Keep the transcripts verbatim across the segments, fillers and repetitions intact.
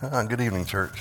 Uh, good evening, church.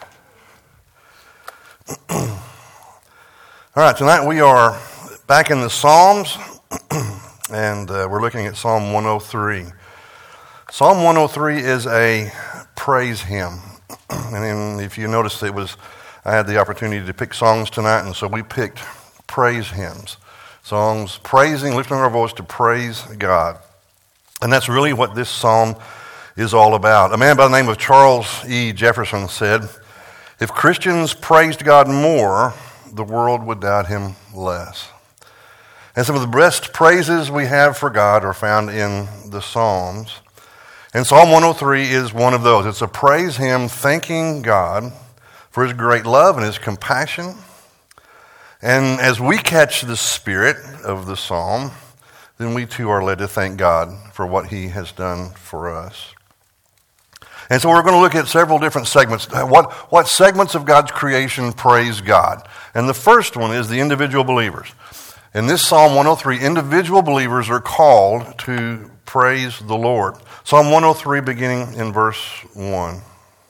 All right, tonight we are back in the Psalms, and uh, we're looking at Psalm one oh three. Psalm one oh three is a praise hymn, and then if you notice, it was I had the opportunity to pick songs tonight, and so we picked praise hymns, songs praising, lifting our voice to praise God, and that's really what this psalm is all about. A man by the name of Charles E. Jefferson said, "If Christians praised God more, the world would doubt him less." And some of the best praises we have for God are found in the Psalms. And Psalm one oh three is one of those. It's a praise hymn thanking God for his great love and his compassion. And as we catch the spirit of the psalm, then we too are led to thank God for what he has done for us. And so we're going to look at several different segments. What, what segments of God's creation praise God? And the first one is the individual believers. In this Psalm one oh three, individual believers are called to praise the Lord. Psalm one oh three beginning in verse one.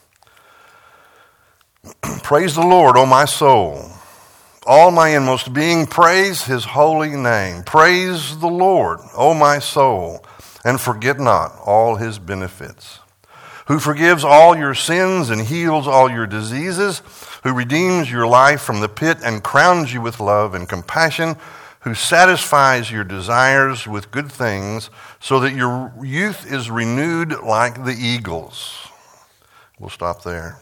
"Praise the Lord, O my soul. All my inmost being, praise his holy name. Praise the Lord, O my soul, and forget not all his benefits. Who forgives all your sins and heals all your diseases, who redeems your life from the pit and crowns you with love and compassion, who satisfies your desires with good things so that your youth is renewed like the eagles." We'll stop there.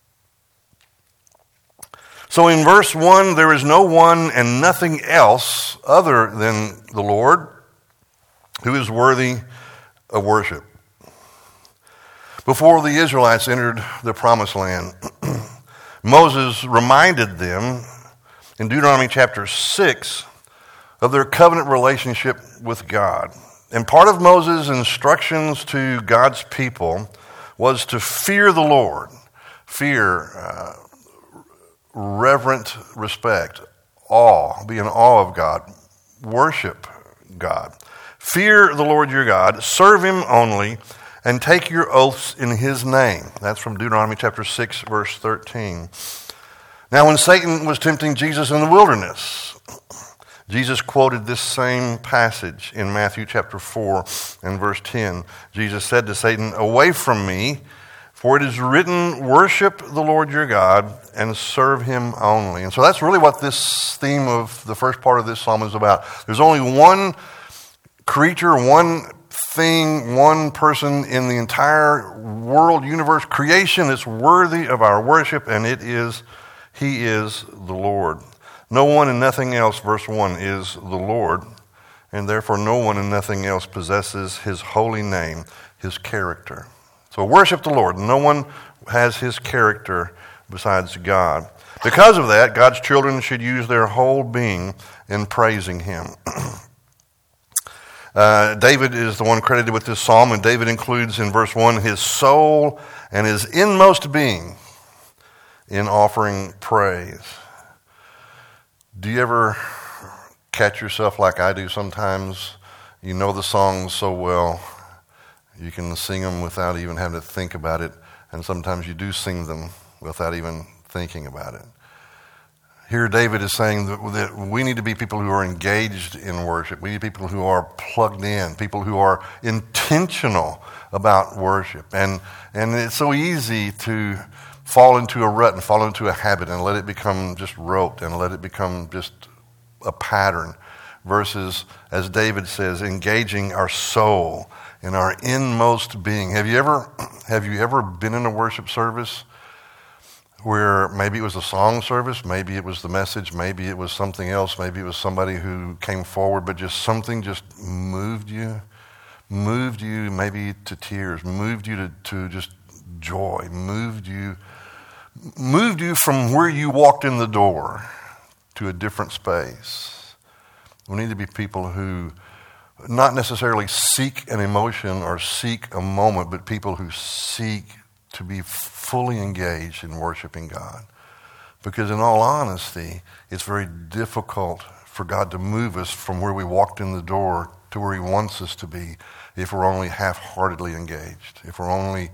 So in verse one, there is no one and nothing else other than the Lord who is worthy of worship. Before the Israelites entered the Promised Land, Moses reminded them in Deuteronomy chapter six of their covenant relationship with God. And part of Moses' instructions to God's people was to fear the Lord, fear, uh, reverent respect, awe, be in awe of God, worship God. Fear the Lord your God, serve him only, and take your oaths in his name. That's from Deuteronomy chapter six, verse thirteen. Now, when Satan was tempting Jesus in the wilderness, Jesus quoted this same passage in Matthew chapter four and verse ten. Jesus said to Satan, "Away from me, for it is written, worship the Lord your God and serve him only." And so that's really what this theme of the first part of this psalm is about. There's only one creature, one thing, one person in the entire world, universe, creation is worthy of our worship, and it is, he is the Lord. No one and nothing else, verse one, is the Lord, and therefore no one and nothing else possesses his holy name, his character. So worship the Lord. No one has his character besides God. Because of that, God's children should use their whole being in praising him. Uh, David is the one credited with this psalm, and David includes in verse one his soul and his inmost being in offering praise. Do you ever catch yourself like I do sometimes? You know the songs so well, you can sing them without even having to think about it, and sometimes you do sing them without even thinking about it. Here David is saying that, that we need to be people who are engaged in worship. We need people who are plugged in, people who are intentional about worship. And and it's so easy to fall into a rut and fall into a habit and let it become just rote and let it become just a pattern versus, as David says, engaging our soul in our inmost being. Have you ever have you ever been in a worship service where maybe it was a song service, maybe it was the message, maybe it was something else, maybe it was somebody who came forward, but just something just moved you, moved you maybe to tears, moved you to, to just joy, moved you, moved you from where you walked in the door to a different space. We need to be people who not necessarily seek an emotion or seek a moment, but people who seek to be fully engaged in worshiping God. Because in all honesty, it's very difficult for God to move us from where we walked in the door to where he wants us to be if we're only half-heartedly engaged, if we're only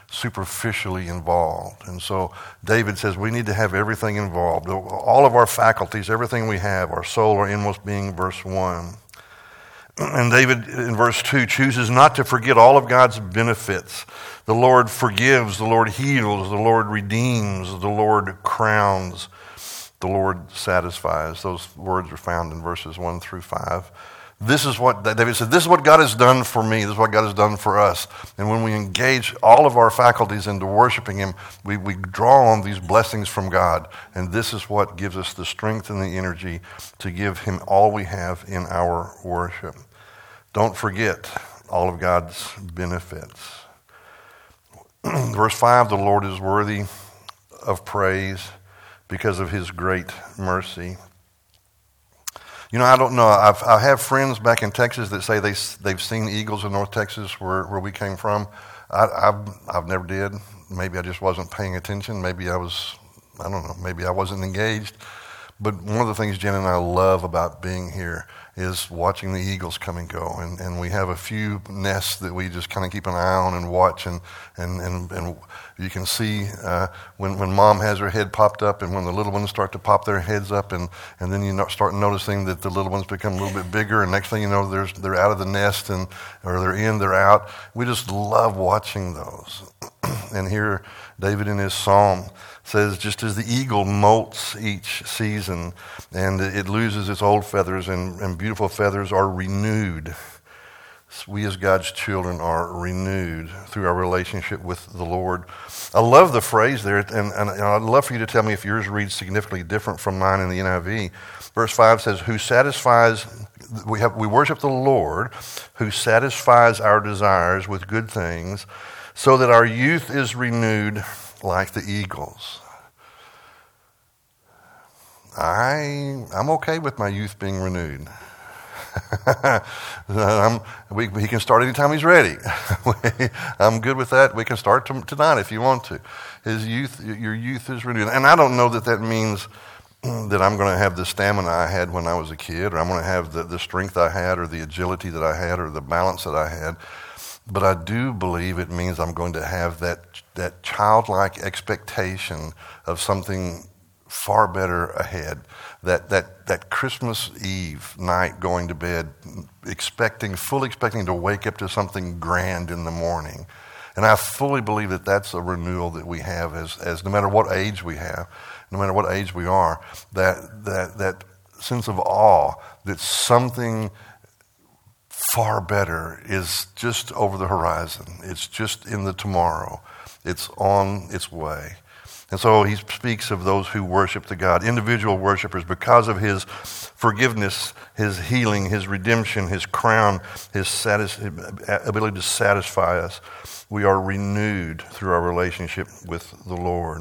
superficially involved. And so David says we need to have everything involved. All of our faculties, everything we have, our soul, our inmost being, verse one. And David, in verse two, chooses not to forget all of God's benefits. The Lord forgives, the Lord heals, the Lord redeems, the Lord crowns, the Lord satisfies. Those words are found in verses one through five. This is what, David said, this is what God has done for me. This is what God has done for us. And when we engage all of our faculties into worshiping him, we, we draw on these blessings from God. And this is what gives us the strength and the energy to give him all we have in our worship. Don't forget all of God's benefits. Verse five, the Lord is worthy of praise because of his great mercy. You know, I don't know. I've, I have friends back in Texas that say they, they've seen eagles in North Texas where, where we came from. I, I've, I've never did. Maybe I just wasn't paying attention. Maybe I was, I don't know, maybe I wasn't engaged. But one of the things Jen and I love about being here is watching the eagles come and go. And, and we have a few nests that we just kind of keep an eye on and watch. And, and, and, and you can see uh, when, when mom has her head popped up and when the little ones start to pop their heads up. And, and then you start noticing that the little ones become a little bit bigger. And next thing you know, there's, they're out of the nest and or they're in, they're out. We just love watching those. And here David in his psalm says, just as the eagle molts each season and it loses its old feathers and, and beautiful feathers are renewed, we as God's children are renewed through our relationship with the Lord. I love the phrase there, and, and, and I'd love for you to tell me if yours reads significantly different from mine in the N I V. Verse five says, who satisfies, we have we worship the Lord, who satisfies our desires with good things, so that our youth is renewed like the eagles. I, I'm okay with my youth being renewed. I'm, we, he can start anytime he's ready. I'm good with that. We can start to, tonight if you want to. His youth, your youth is renewed. And I don't know that that means that I'm going to have the stamina I had when I was a kid, or I'm going to have the, the strength I had, or the agility that I had, or the balance that I had. But I do believe it means I'm going to have that that childlike expectation of something far better ahead. That that that Christmas Eve night going to bed, expecting, fully expecting to wake up to something grand in the morning. And I fully believe that that's a renewal that we have as, as no matter what age we have, no matter what age we are, that that that sense of awe that something far better is just over the horizon. It's just in the tomorrow. It's on its way. And so he speaks of those who worship the God, individual worshipers, because of his forgiveness, his healing, his redemption, his crown, his satis- ability to satisfy us. We are renewed through our relationship with the Lord.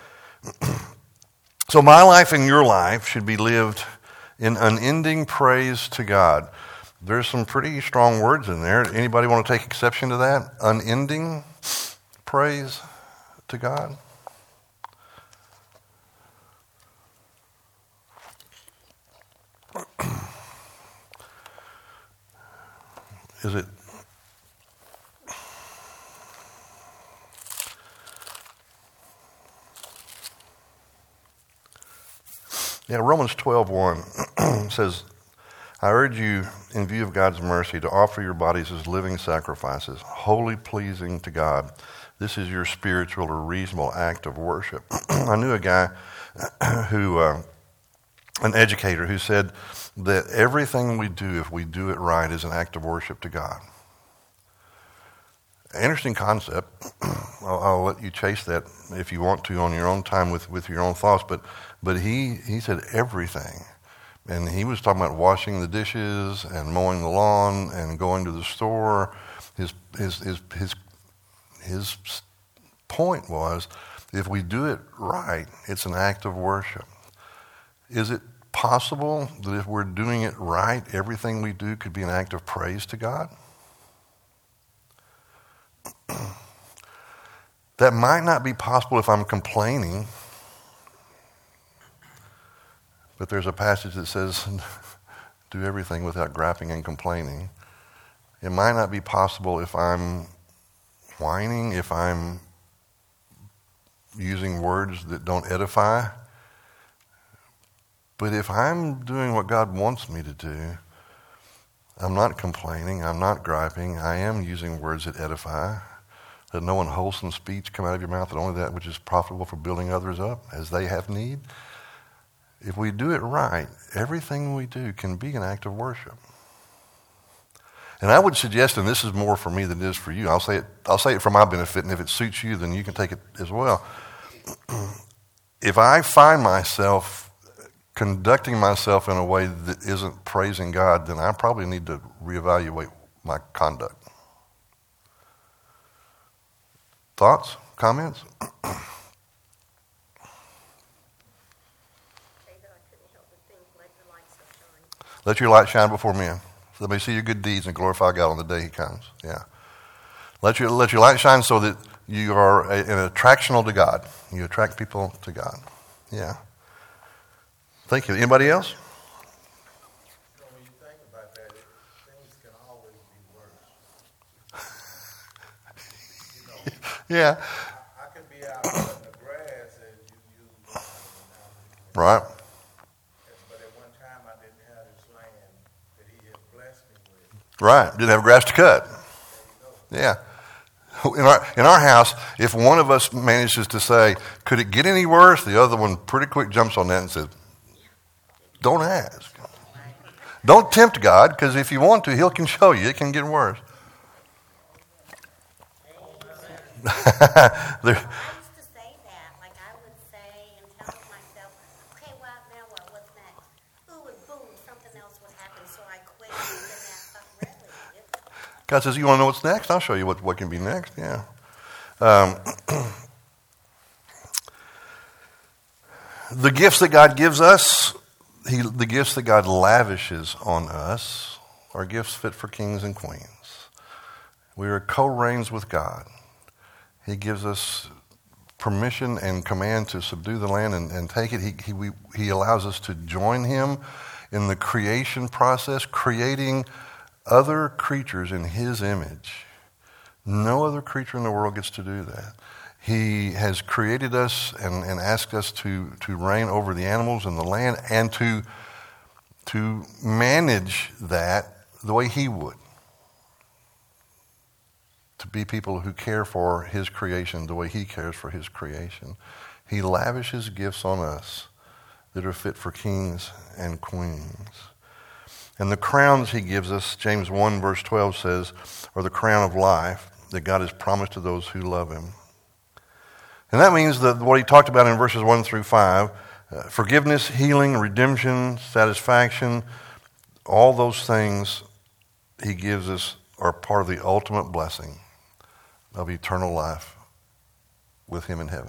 So my life and your life should be lived in unending praise to God. There's some pretty strong words in there. Anybody want to take exception to that? Unending praise to God? Is it? Yeah, Romans twelve one says, I urge you, in view of God's mercy, to offer your bodies as living sacrifices, wholly pleasing to God. This is your spiritual or reasonable act of worship. I knew a guy who, uh, an educator, who said that everything we do, if we do it right, is an act of worship to God. Interesting concept. I'll, I'll let you chase that if you want to on your own time with, with your own thoughts. But but he, he said everything. And he was talking about washing the dishes and mowing the lawn and going to the store. His his his his, his point was, if we do it right, it's an act of worship. Is it possible that if we're doing it right, everything we do could be an act of praise to God? That might not be possible if I'm complaining. But there's a passage that says, do everything without griping and complaining. It might not be possible if I'm whining, if I'm using words that don't edify. But if I'm doing what God wants me to do, I'm not complaining, I'm not griping, I am using words that edify. Let no unwholesome speech come out of your mouth, but only that which is profitable for building others up as they have need. If we do it right, everything we do can be an act of worship. And I would suggest, and this is more for me than it is for you, I'll say it, I'll say it for my benefit, and if it suits you, then you can take it as well. If I find myself conducting myself in a way that isn't praising God, then I probably need to reevaluate my conduct. Thoughts? Comments? Let your light shine before men. So they may see your good deeds and glorify God on the day he comes. Yeah. Let your let your light shine so that you are a, an attractional to God. You attract people to God. Yeah. Thank you. Anybody else? You know, when you think about that, it, things can always be worse. You know, Yeah. I, I can be out cutting the grass and you use Right. but at one time I didn't have this land that he had blessed me with. Right. Didn't have grass to cut. Yeah. In our in our house, if one of us manages to say, "Could it get any worse?" the other one pretty quick jumps on that and says, "Don't ask. Don't tempt God, because if you want to, He can show you. It can get worse." there, I used to say that. Like I would say and tell myself, okay, well, now what? What's next? Ooh, and boom, something else would happen, so I quit. And then that thought, really? It, God says, "You want to know what's next? I'll show you what, what can be next." Yeah. Um, the gifts that God gives us, he, the gifts that God lavishes on us, are gifts fit for kings and queens. We are co-reigns with God. He gives us permission and command to subdue the land and, and take it. He, he, we, he allows us to join him in the creation process, creating other creatures in his image. No other creature in the world gets to do that. He has created us and, and asked us to, to reign over the animals and the land and to, to manage that the way he would. To be people who care for his creation the way he cares for his creation. He lavishes gifts on us that are fit for kings and queens. And the crowns he gives us, James one verse twelve says, are the crown of life that God has promised to those who love him. And that means that what he talked about in verses one through five, uh, forgiveness, healing, redemption, satisfaction, all those things he gives us are part of the ultimate blessing of eternal life with him in heaven.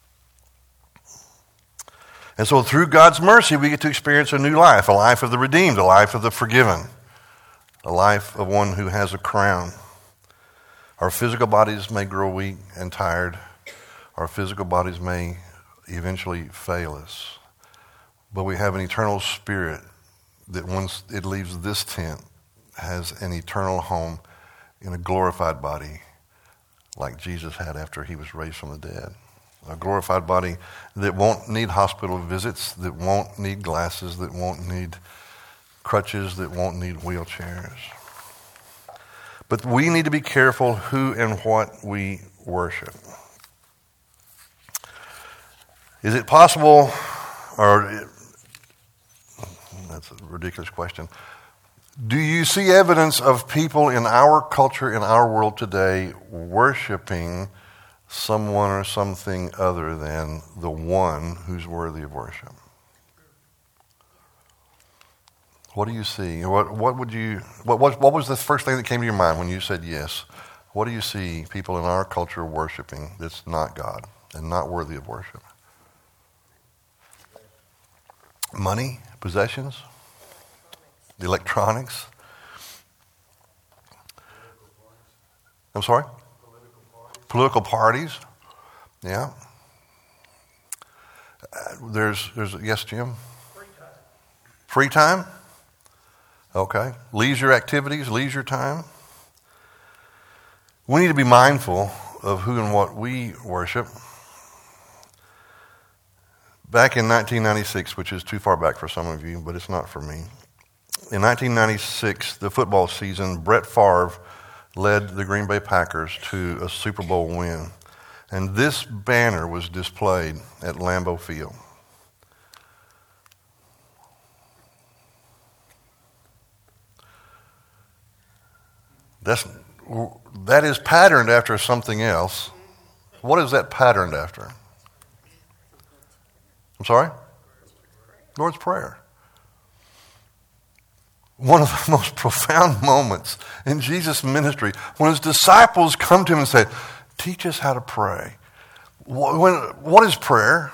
And so through God's mercy, we get to experience a new life, a life of the redeemed, a life of the forgiven, a life of one who has a crown. Our physical bodies may grow weak and tired. Our physical bodies may eventually fail us. But we have an eternal spirit that once it leaves this tent has an eternal home in a glorified body like Jesus had after he was raised from the dead. A glorified body that won't need hospital visits, that won't need glasses, that won't need crutches, that won't need wheelchairs. But we need to be careful who and what we worship. Is it possible, or that's a ridiculous question, do you see evidence of people in our culture, in our world today, worshiping someone or something other than the one who's worthy of worship? What do you see? What what would you what what what was the first thing that came to your mind when you said yes? What do you see people in our culture worshiping that's not God and not worthy of worship? Money, possessions, the electronics. I'm sorry? Political parties. Yeah. Uh, there's, there's, yes, Jim? Free time. Free time? Okay. Leisure activities, leisure time. We need to be mindful of who and what we worship. back in nineteen ninety-six, which is too far back for some of you, but it's not for me. In nineteen ninety-six, the football season, Brett Favre led the Green Bay Packers to a Super Bowl win. And this banner was displayed at Lambeau Field. That's, that is patterned after something else. What is that patterned after? I'm sorry? Lord's Prayer. One of the most profound moments in Jesus' ministry, when his disciples come to him and say, teach us how to pray. When, what is prayer?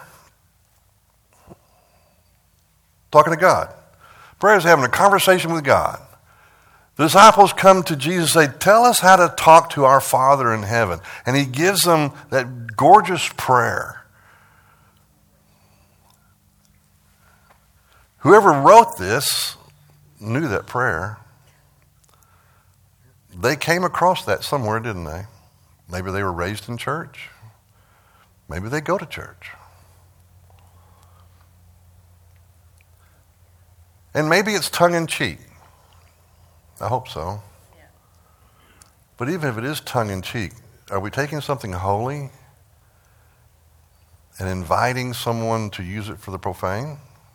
Talking to God. Prayer is having a conversation with God. The disciples come to Jesus and say, tell us how to talk to our Father in heaven. And he gives them that gorgeous prayer. Whoever wrote this knew that prayer. They came across that somewhere, didn't they? Maybe they were raised in church. Maybe they go to church. And maybe it's tongue-in-cheek. I hope so. Yeah. But even if it is tongue-in-cheek, are we taking something holy and inviting someone to use it for the profane?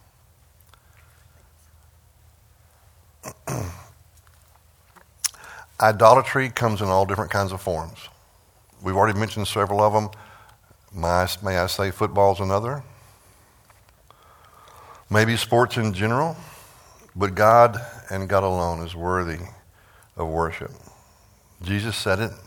Idolatry comes in all different kinds of forms. We've already mentioned several of them. May, may I say football's another? Maybe sports in general. But God and God alone is worthy of worship. Jesus said it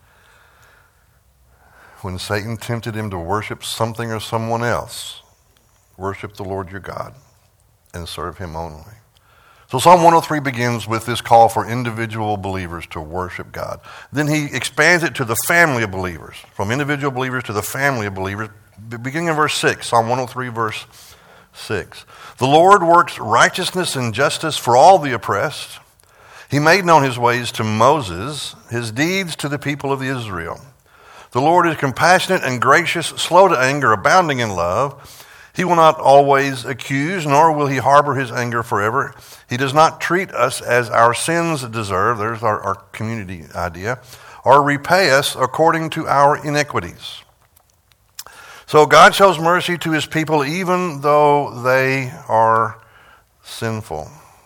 when Satan tempted him to worship something or someone else. Worship the Lord your God and serve him only. So Psalm one oh three begins with this call for individual believers to worship God. Then he expands it to the family of believers, from individual believers to the family of believers, beginning in verse six, Psalm one oh three, verse six. The Lord works righteousness and justice for all the oppressed. He made known his ways to Moses, his deeds to the people of Israel. The Lord is compassionate and gracious, slow to anger, abounding in love. He will not always accuse, nor will he harbor his anger forever. He does not treat us as our sins deserve. There's our, our community idea. Or repay us according to our iniquities. So God shows mercy to his people even though they are sinful.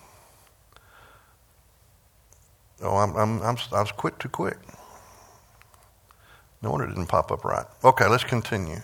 Oh, I'm, I'm, I'm, I was quick too quick. No wonder it didn't pop up right. Okay, let's continue.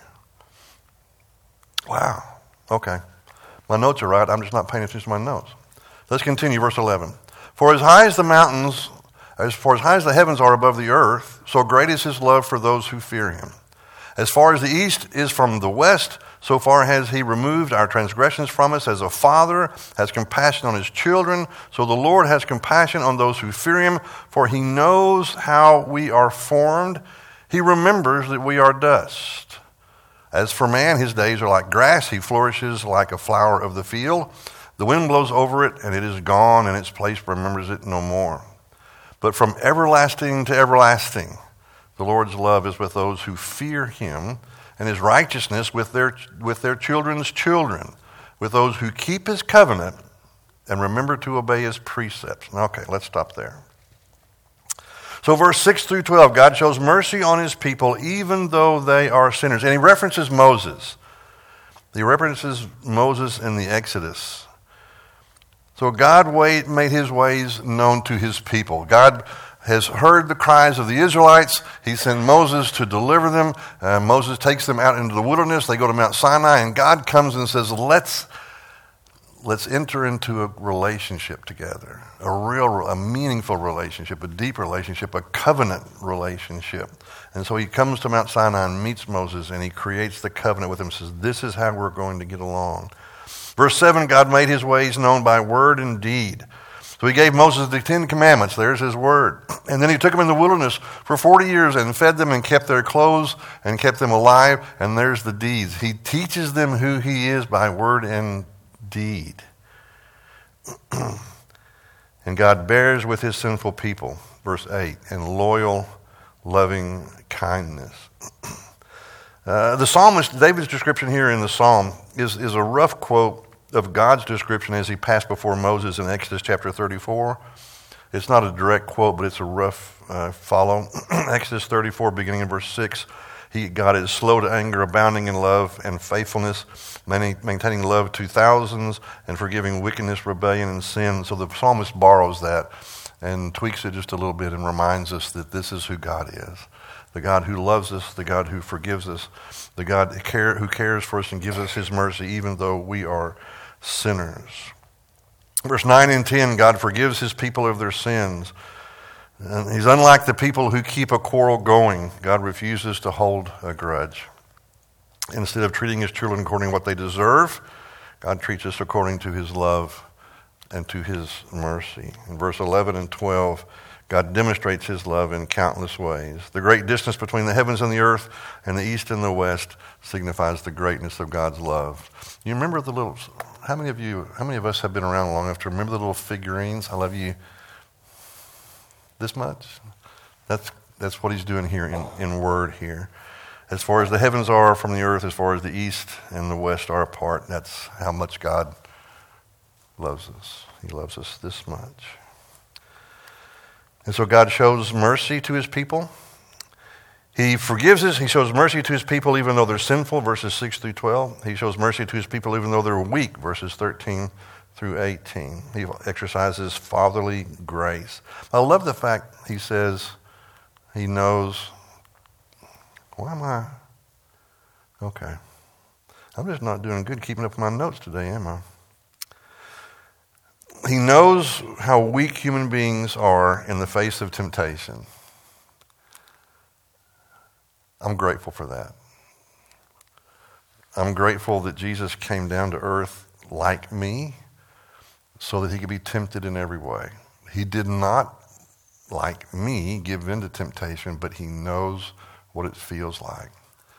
Wow. Okay. My notes are right. I'm just not paying attention to my notes. Let's continue. Verse eleven. For as high as the mountains, as for as high as the heavens are above the earth, so great is his love for those who fear him. As far as the east is from the west, so far has he removed our transgressions from us. As a father has compassion on his children, so the Lord has compassion on those who fear him, for he knows how we are formed. He remembers that we are dust. As for man, his days are like grass. He flourishes like a flower of the field. The wind blows over it, and it is gone, and its place remembers it no more. But from everlasting to everlasting, the Lord's love is with those who fear him, and his righteousness with their, with their children's children, with those who keep his covenant and remember to obey his precepts. Okay, let's stop there. So verse six through twelve, God shows mercy on his people even though they are sinners. And he references Moses. He references Moses in the Exodus. So God made his ways known to his people. God has heard the cries of the Israelites. He sent Moses to deliver them. Uh, Moses takes them out into the wilderness. They go to Mount Sinai, and God comes and says, let's let's enter into a relationship together, a real, a meaningful relationship, a deep relationship, a covenant relationship. And so he comes to Mount Sinai and meets Moses, and he creates the covenant with him and says, this is how we're going to get along. Verse seven, God made his ways known by word and deed. So he gave Moses the Ten Commandments. There's his word. And then he took them in the wilderness for forty years and fed them and kept their clothes and kept them alive. And there's the deeds. He teaches them who he is by word and deed. And God bears with his sinful people. Verse eight, in loyal, loving kindness. Uh, the psalmist, David's description here in the psalm is, is a rough quote of God's description as he passed before Moses in Exodus chapter thirty-four. It's not a direct quote, but it's a rough uh, follow. Exodus thirty-four, beginning in verse six. He, God is slow to anger, abounding in love and faithfulness, maintaining love to thousands, and forgiving wickedness, rebellion, and sin. So the psalmist borrows that and tweaks it just a little bit and reminds us that this is who God is. The God who loves us, the God who forgives us, the God who cares for us and gives us his mercy even though we are sinners. Verse nine and ten, God forgives his people of their sins. And he's unlike the people who keep a quarrel going. God refuses to hold a grudge. Instead of treating his children according to what they deserve, God treats us according to his love and to his mercy. In verse eleven and twelve, God demonstrates his love in countless ways. The great distance between the heavens and the earth and the east and the west signifies the greatness of God's love. You remember the little, how many of you, how many of us have been around long enough to remember the little figurines? I love you this much. That's that's what he's doing here in, in word here. As far as the heavens are from the earth, as far as the east and the west are apart, that's how much God loves us. He loves us this much. And so God shows mercy to his people. He forgives us. He shows mercy to his people even though they're sinful, verses six through twelve. He shows mercy to his people even though they're weak, verses thirteen through eighteen. He exercises fatherly grace. I love the fact he says he knows, why am I? Okay. I'm just not doing good keeping up with my notes today, am I? He knows how weak human beings are in the face of temptation. I'm grateful for that. I'm grateful that Jesus came down to earth like me so that he could be tempted in every way. He did not, like me, give in to temptation, but he knows what it feels like.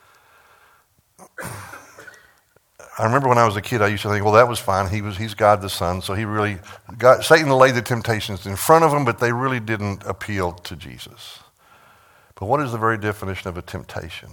I remember when I was a kid, I used to think, well, that was fine. He was, he's God the Son, so he really, God, Satan laid the temptations in front of him, but they really didn't appeal to Jesus. But what is the very definition of a temptation?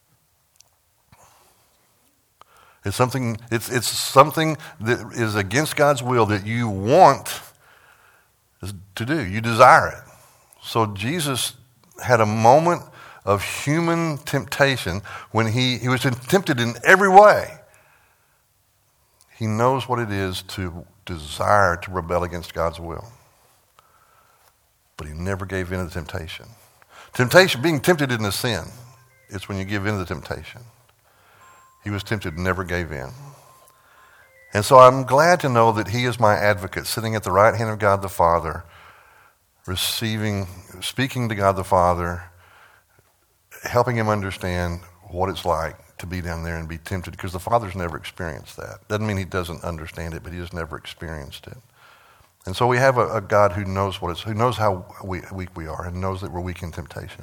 It's something, it's, it's something that is against God's will that you want to do. You desire it. So Jesus had a moment of human temptation when he, he was tempted in every way. He knows what it is to desire to rebel against God's will. But he never gave in to the temptation. Temptation, being tempted isn't a sin. It's when you give in to the temptation. He was tempted and never gave in. And so I'm glad to know that he is my advocate, sitting at the right hand of God the Father, receiving, speaking to God the Father, helping him understand what it's like to be down there and be tempted, because the Father's never experienced that. Doesn't mean he doesn't understand it, but he has never experienced it. And so we have a, a God who knows what it's, who knows how we, weak we are and knows that we're weak in temptation.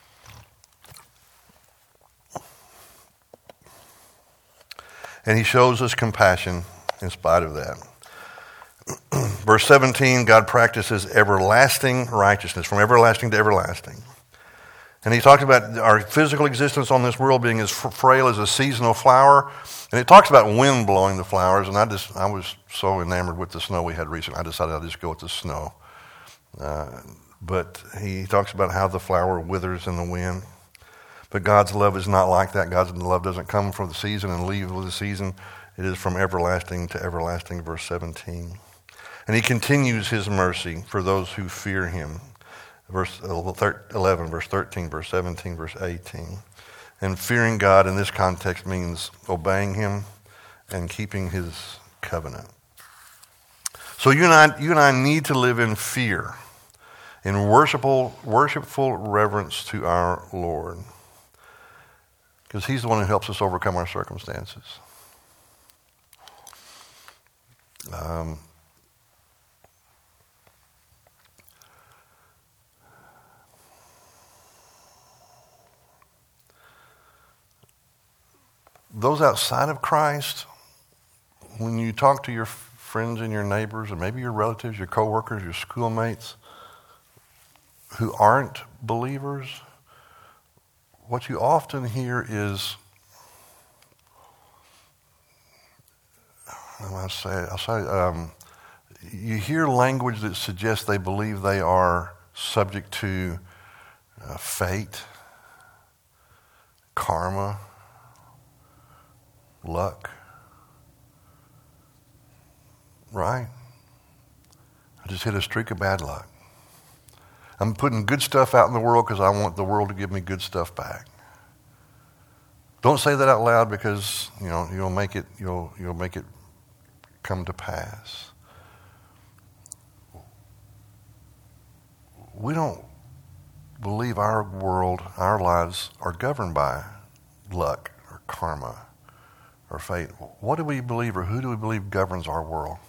And he shows us compassion in spite of that. Verse seventeen, God practices everlasting righteousness, from everlasting to everlasting. And he talked about our physical existence on this world being as frail as a seasonal flower. And it talks about wind blowing the flowers. And I just I was so enamored with the snow we had recently, I decided I'd just go with the snow. Uh, but he talks about how the flower withers in the wind. But God's love is not like that. God's love doesn't come from the season and leave with the season. It is from everlasting to everlasting, verse seventeen. And he continues his mercy for those who fear him. Verse eleven, verse thirteen, verse seventeen, verse eighteen. And fearing God in this context means obeying him and keeping his covenant. So you and I, you and I need to live in fear, in worshipful, worshipful reverence to our Lord, because he's the one who helps us overcome our circumstances. Um, Those outside of Christ, when you talk to your friends and your neighbors, and maybe your relatives, your coworkers, your schoolmates, who aren't believers, what you often hear is, I'll say, I'll say um, you hear language that suggests they believe they are subject to uh, fate, karma, luck. Right? I just hit a streak of bad luck. I'm putting good stuff out in the world because I want the world to give me good stuff back. Don't say that out loud because you know you'll make it you'll you'll make it come to pass. We don't believe our world, our lives are governed by luck or karma or fate. What do we believe, or who do we believe governs our world?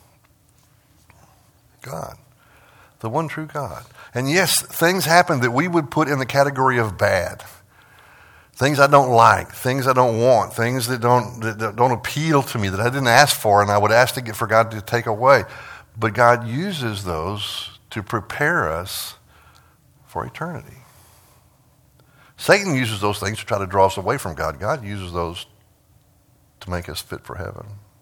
God. The one true God. And yes, things happen that we would put in the category of bad. Things I don't like, things I don't want, things that don't that don't appeal to me, that I didn't ask for, and I would ask to get for God to take away. But God uses those to prepare us for eternity. Satan uses those things to try to draw us away from God. God uses those to make us fit for heaven.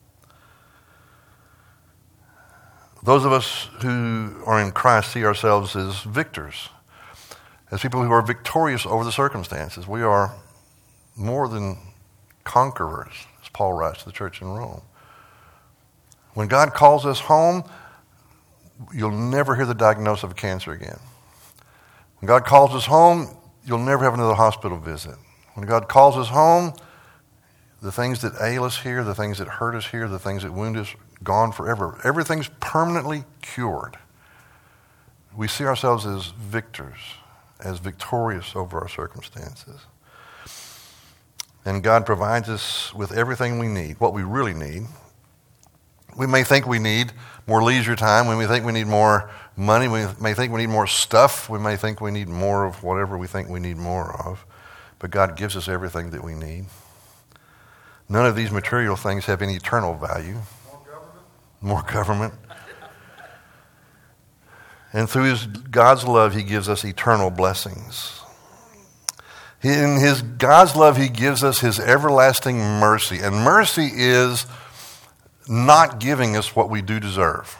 Those of us who are in Christ see ourselves as victors, as people who are victorious over the circumstances. We are more than conquerors, as Paul writes to the church in Rome. When God calls us home, you'll never hear the diagnosis of cancer again. When God calls us home, you'll never have another hospital visit. When God calls us home, the things that ail us here, the things that hurt us here, the things that wound us, gone forever. Everything's permanently cured. We see ourselves as victors, as victorious over our circumstances. And God provides us with everything we need, what we really need. We may think we need more leisure time. We may think we need more money. We may think we need more stuff. We may think we need more of whatever we think we need more of. But God gives us everything that we need. None of these material things have any eternal value. More government? More government. And through his God's love, he gives us eternal blessings. In his God's love, he gives us his everlasting mercy. And mercy is not giving us what we do deserve.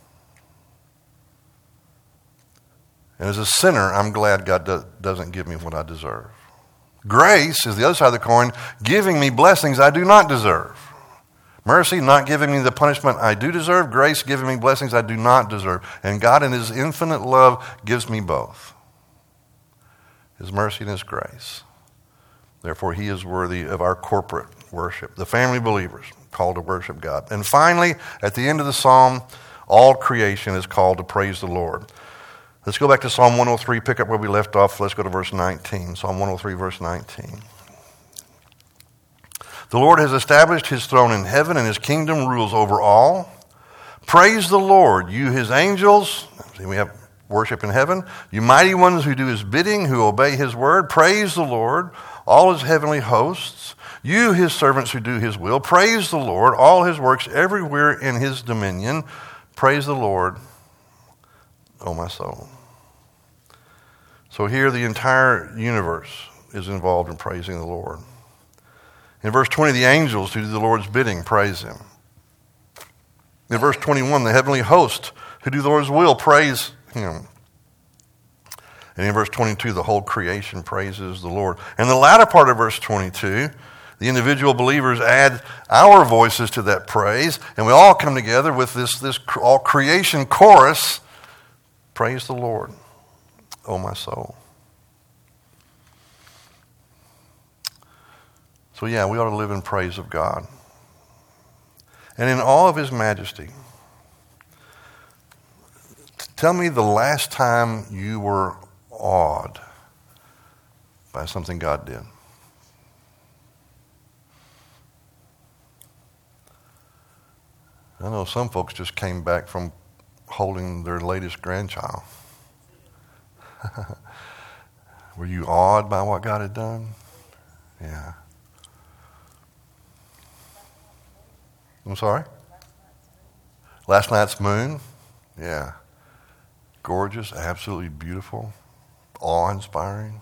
And as a sinner, I'm glad God do- doesn't give me what I deserve. Grace is the other side of the coin, giving me blessings I do not deserve. Mercy, not giving me the punishment I do deserve. Grace, giving me blessings I do not deserve. And God in his infinite love gives me both. His mercy and his grace. Therefore, he is worthy of our corporate worship. The family believers called to worship God. And finally, at the end of the psalm, all creation is called to praise the Lord. Let's go back to Psalm one oh three, pick up where we left off. Let's go to verse nineteen. Psalm one oh three, verse nineteen. The Lord has established his throne in heaven, and his kingdom rules over all. Praise the Lord, you his angels. See, we have worship in heaven. You mighty ones who do his bidding, who obey his word. Praise the Lord, all his heavenly hosts. You his servants who do his will. Praise the Lord, all his works everywhere in his dominion. Praise the Lord, O my soul. So here the entire universe is involved in praising the Lord. In verse twenty, the angels who do the Lord's bidding praise him. In verse twenty-one, the heavenly host who do the Lord's will praise him. And in verse twenty-two, the whole creation praises the Lord. And the latter part of verse twenty-two, the individual believers add our voices to that praise, and we all come together with this, this all creation chorus. Praise the Lord, O my soul. So yeah, we ought to live in praise of God. And in all of his majesty. Tell me the last time you were awed by something God did. I know some folks just came back from holding their latest grandchild. Were you awed by what God had done? Yeah. I'm sorry? Last night's moon? Yeah. Gorgeous, absolutely beautiful, awe-inspiring.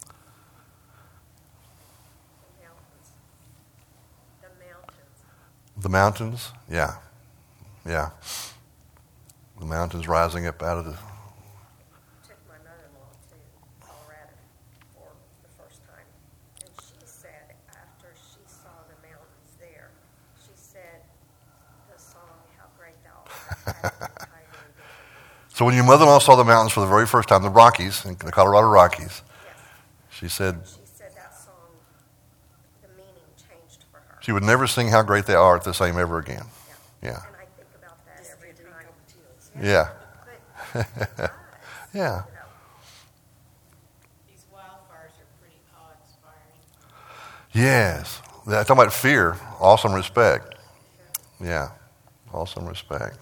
The mountains. The mountains. The mountains, yeah, yeah. The mountains rising up out of the... Took my mother-in-law to Colorado for the first time, and she said after she saw the mountains there, she said the song "How Great Thou Art" had an entirely different. So when your mother-in-law saw the mountains for the very first time, the Rockies, the Colorado Rockies, Yes. she said She said that song, the meaning changed for her. she would never sing "How Great Thou Art" the same ever again. Yeah. Yeah, And I think about that every time. yeah, But, yeah. you know, These wildfires are pretty awe-inspiring. Yes. I'm talking about fear, awesome respect. Yeah, awesome respect.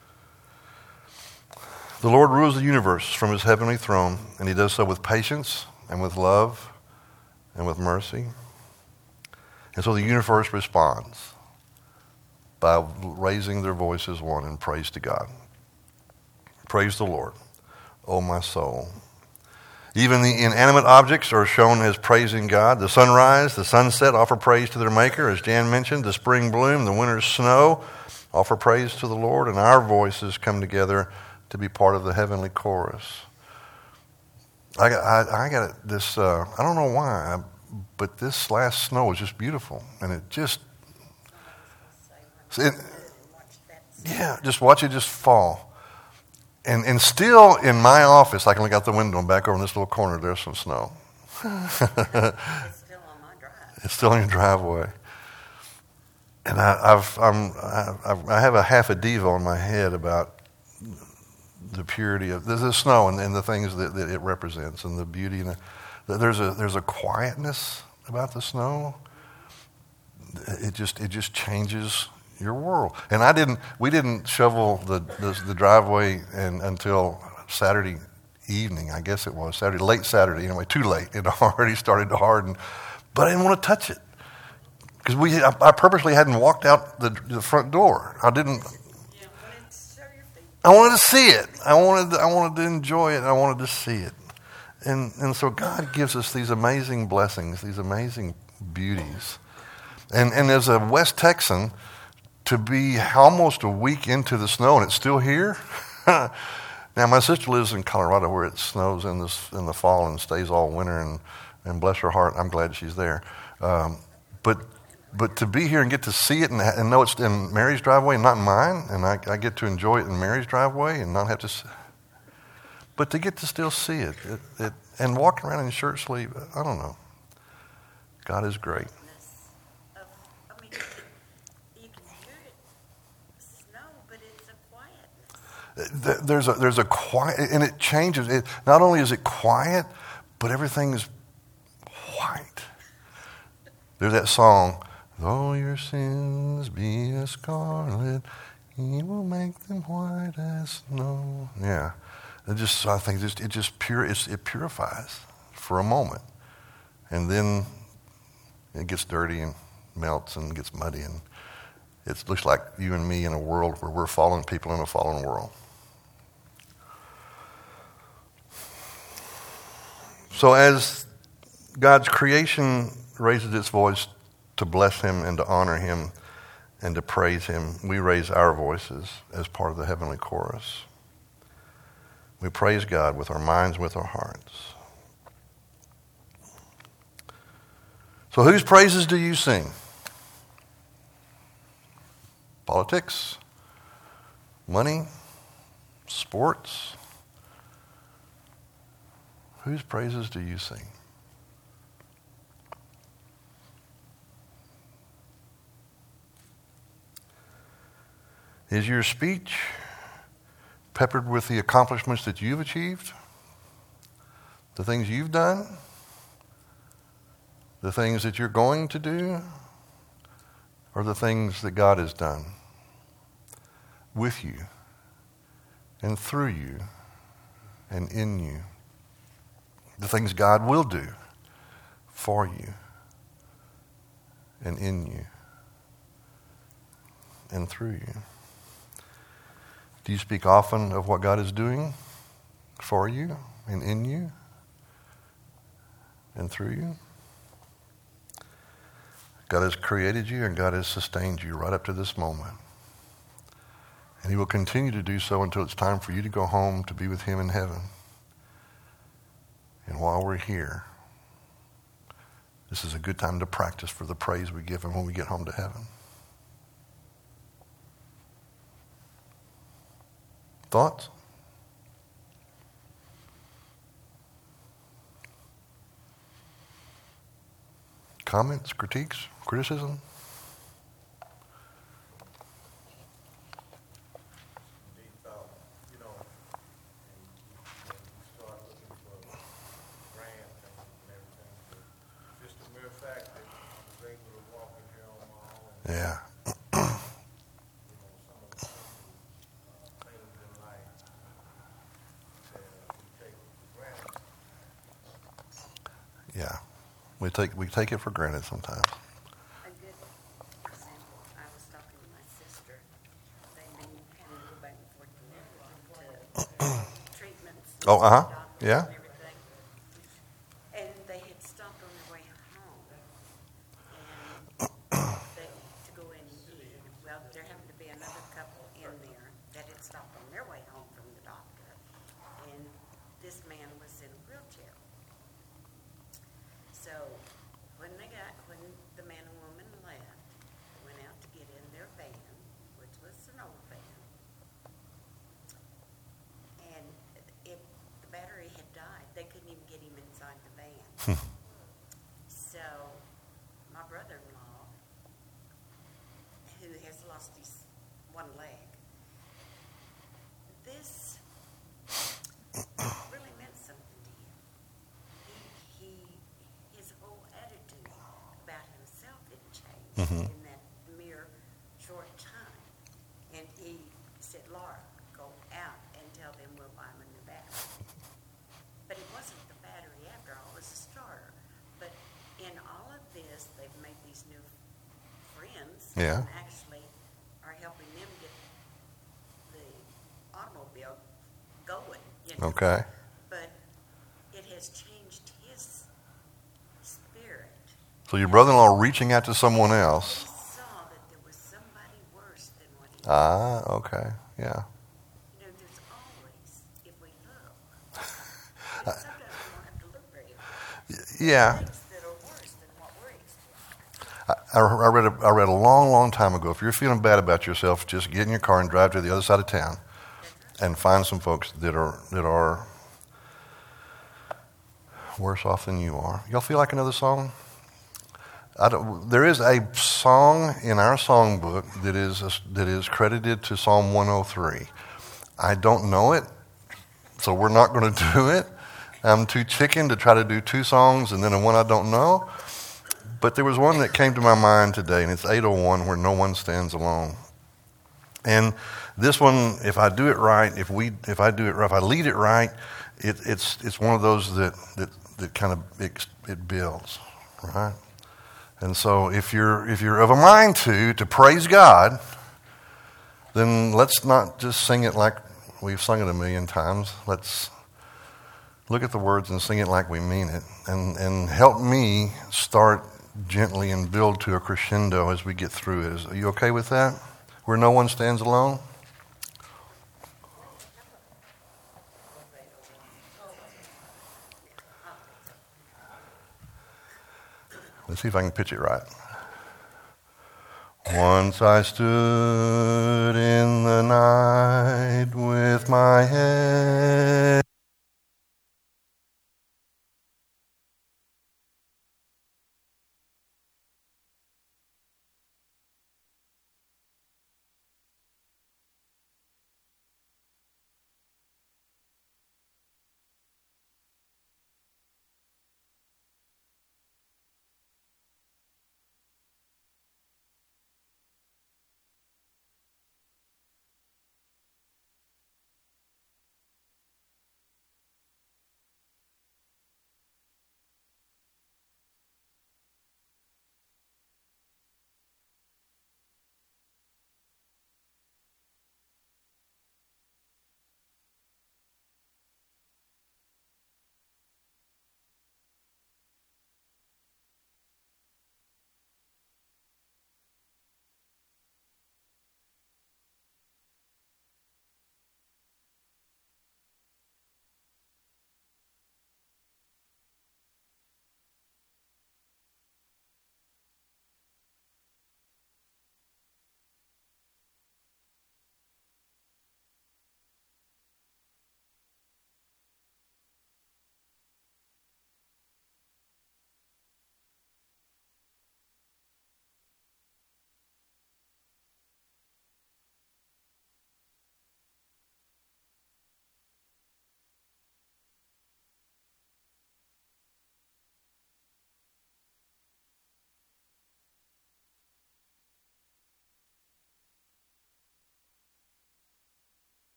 The Lord rules the universe from his heavenly throne, and he does so with patience and with love and with mercy. And so the universe responds by raising their voices one in praise to God. Praise the Lord, O my soul. Even the inanimate objects are shown as praising God. The sunrise, the sunset offer praise to their Maker. As Jan mentioned, the spring bloom, the winter's snow offer praise to the Lord, and our voices come together to be part of the heavenly chorus. I got, I, I got this, uh, I don't know why, but this last snow was just beautiful, and it just, it, yeah, just watch it just fall. And and still in my office, I can look out the window and back over in this little corner, there's some snow. It's still on my drive. It's still in your driveway. And I, I've, I'm, I, I have a half a diva on my head about the purity of the, the snow and, and the things that, that it represents and the beauty. And the, there's a there's a quietness about the snow. It just it just changes your world. And I didn't. We didn't shovel the the, the driveway and, until Saturday evening. I guess it was Saturday, late Saturday. Anyway, too late. It already started to harden, but I didn't want to touch it because we. I, I purposely hadn't walked out the, the front door. I didn't. Yeah, wanted to show your feet. I wanted to see it. I wanted. To, I wanted to enjoy it. And I wanted to see it. And and so God gives us these amazing blessings, these amazing beauties. And and as a West Texan, to be almost a week into the snow and it's still here. Now my sister lives in Colorado where it snows in this in the fall and stays all winter, and, and bless her heart, I'm glad she's there. Um, but but to be here and get to see it and, and know it's in Mary's driveway and not in mine, and I, I get to enjoy it in Mary's driveway and not have to. But to get to still see it, it, it and walking around in shirt sleeve, I don't know. God is great. Of, I mean, you can, you can hear it snow, but it's a quietness. There's a there's a quiet, and it changes. It not only is it quiet, but everything is white. There's that song, "Though your sins be as scarlet, He will make them white as snow." Yeah, it just I think just it just pure it's, it purifies for a moment, and then it gets dirty and melts and gets muddy, and it looks like you and me in a world where we're fallen people in a fallen world. So as God's creation raises its voice to bless him and to honor him and to praise him, we raise our voices as part of the heavenly chorus. We praise God with our minds, with our hearts. So whose praises do you sing? Politics? Money? Sports? Whose praises do you sing? Is your speech peppered with the accomplishments that you've achieved? The things you've done? The things that you're going to do? Or the things that God has done with you and through you and in you? The things God will do for you and in you and through you. Do you speak often of what God is doing for you and in you and through you? God has created you and God has sustained you right up to this moment. And he will continue to do so until it's time for you to go home to be with him in heaven. And while we're here, this is a good time to practice for the praise we give him when we get home to heaven. Thoughts? Comments, critiques, criticism? Deep thought, you know, and you, when you start looking for grand things and everything, but just the mere fact that I was able to walk in here on my own, Yeah. you know, some of the simple uh, things in life that uh, we take for granted. Yeah. We take we take it for granted sometimes. A good example, I was talking to my sister. They've been having to go back and forth to treatments. and Oh, uh-huh. doctors Yeah. And everything. And they had stopped on their way home. And they, to go in, well, there happened to be another couple in there that had stopped on their way home from the doctor. And this man was in a wheelchair. So when they got, when the man and woman left, they went out to get in their van, which was an old van. And it, the battery had died. They couldn't even get him inside the van. So my brother-in-law, who has lost his one leg, this really meant something to him. He, he, his whole attitude about himself had changed Mhm. in that mere short time. And he said, Laura, go out and tell them we'll buy him a new battery. But it wasn't the battery after all, it was a starter. But in all of this, they've made these new friends. Yeah. And actually are helping them get the automobile going. You know? Okay. But it has changed his spirit. So your brother-in-law reaching out to someone He else. saw that there was somebody worse than what he Ah, okay. Yeah. You know, there's always, if we look, and sometimes we don't have to look very hard, Yeah. things that are worse than what we're experiencing. I, I read a, I read a long, long time ago, if you're feeling bad about yourself, just get in your car and drive to the other side of town and find some folks that are that are worse off than you are. Y'all feel like another song? I don't, there is a song in our songbook that is that is credited to Psalm one oh three. I don't know it, so we're not going to do it. I'm too chicken to try to do two songs and then a one I don't know. But there was one that came to my mind today, and it's eight oh one, Where No One Stands Alone. And this one, if I do it right, if we, if I do it right, if I lead it right, it, it's it's one of those that that, that kind of it, it builds, right? And so if you're if you're of a mind to to praise God, then let's not just sing it like we've sung it a million times. Let's look at the words and sing it like we mean it, and and help me start gently and build to a crescendo as we get through it. Is, are you okay with that? Where no one stands alone? Let's see if I can pitch it right. Once I stood in the night with my head